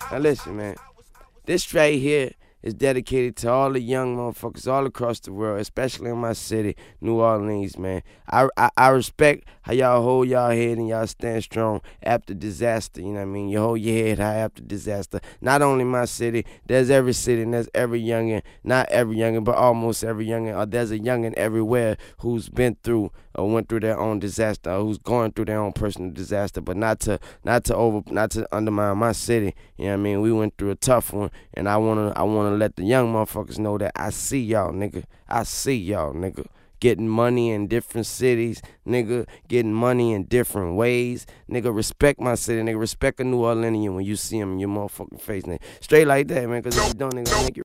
Now listen, man. This right here is dedicated to all the young motherfuckers all across the world, especially in my city, New Orleans, man. I respect how y'all hold y'all head and y'all stand strong after disaster, you know what I mean? You hold your head high after disaster. Not only my city, there's every city and there's every youngin', not every youngin', but almost every youngin', or there's a youngin' everywhere who's been through or went through their own disaster, or who's going through their own personal disaster, but not to undermine my city. You know what I mean? We went through a tough one, and I wanna let the young motherfuckers know that I see y'all, nigga. I see y'all, nigga. Getting money in different cities, nigga. Getting money in different ways, nigga. Respect my city, nigga. Respect a New Orleanian when you see him in your motherfucking face, nigga. Straight like that, man. Cause if you don't, nigga, I'll make you